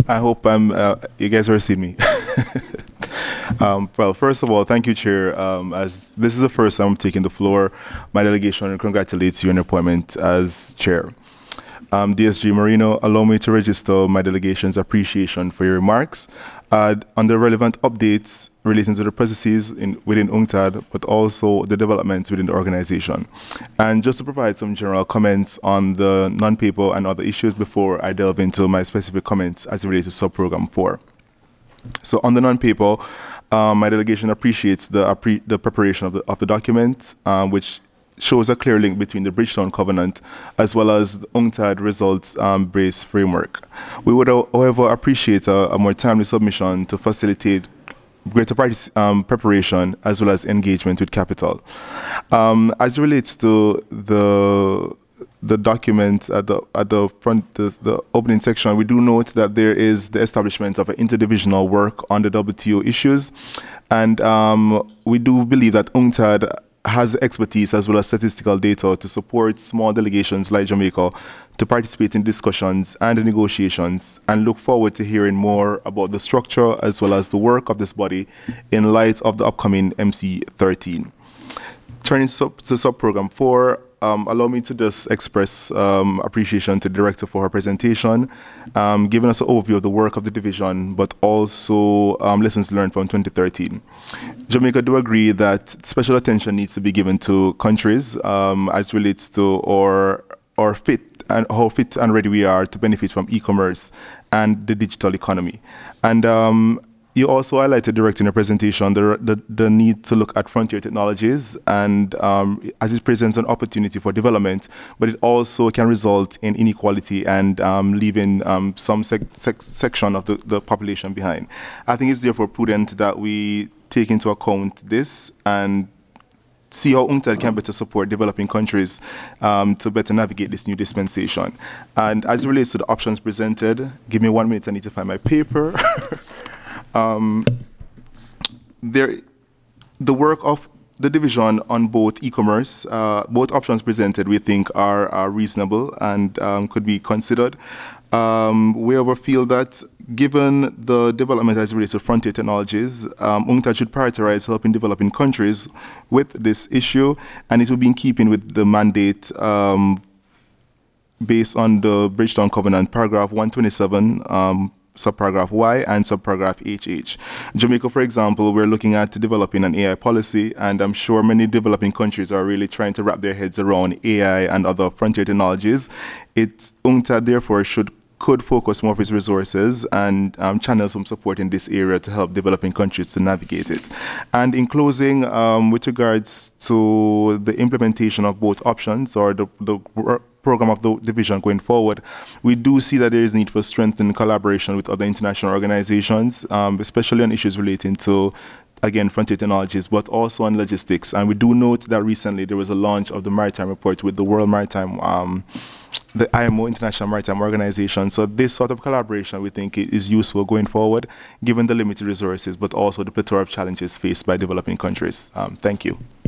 I hope you guys are seeing me. Well, first of all, thank you, Chair. As this is the first time I'm taking the floor, my delegation congratulates you on your appointment as Chair. DSG Marino, allow me to register my delegation's appreciation for your remarks on the relevant updates relating to the processes within UNCTAD, but also the developments within the organization. And just to provide some general comments on the non-paper and other issues before I delve into my specific comments as it relates to sub-program 4. So on the non-paper, my delegation appreciates the preparation of the document, which shows a clear link between the Bridgetown Covenant as well as the UNCTAD results-based framework. We would, however, appreciate a more timely submission to facilitate greater preparation as well as engagement with capital. As it relates to the document at the front, the opening section, we do note that there is the establishment of an interdivisional work on the WTO issues, and we do believe that UNCTAD has the expertise as well as statistical data to support small delegations like Jamaica to participate in discussions and the negotiations, and look forward to hearing more about the structure as well as the work of this body in light of the upcoming MC13. Turning to sub-program 4, allow me to just express appreciation to the director for her presentation, giving us an overview of the work of the division, but also lessons learned from 2013. Jamaica do agree that special attention needs to be given to countries as relates to our fit and how fit and ready we are to benefit from e-commerce and the digital economy. And you also highlighted, direct in your presentation, the need to look at frontier technologies, and as it presents an opportunity for development, but it also can result in inequality and leaving some section of the population behind. I think it's therefore prudent that we take into account this and see how UNCTAD can better support developing countries to better navigate this new dispensation. And as it relates to the options presented, give me 1 minute, I need to find my paper. There, the work of the division on both e-commerce, both options presented, we think are reasonable and could be considered. We ever feel that given the development as it relates to frontier technologies, UNCTAD should prioritize helping developing countries with this issue, and it will be in keeping with the mandate based on the Bridgetown Covenant, paragraph 127, subparagraph Y and subparagraph HH. Jamaica, for example, we're looking at developing an AI policy, and I'm sure many developing countries are really trying to wrap their heads around AI and other frontier technologies. UNCTAD, therefore, could focus more of its resources and channel some support in this area to help developing countries to navigate it. And in closing, with regards to the implementation of both options or the program of the division going forward, we do see that there is need for strengthened collaboration with other international organizations, especially on issues relating to, again, frontier technologies, but also on logistics. And we do note that recently there was a launch of the Maritime Report with the World Maritime, the IMO, International Maritime Organization. So this sort of collaboration, we think, is useful going forward, given the limited resources, but also the plethora of challenges faced by developing countries. Thank you.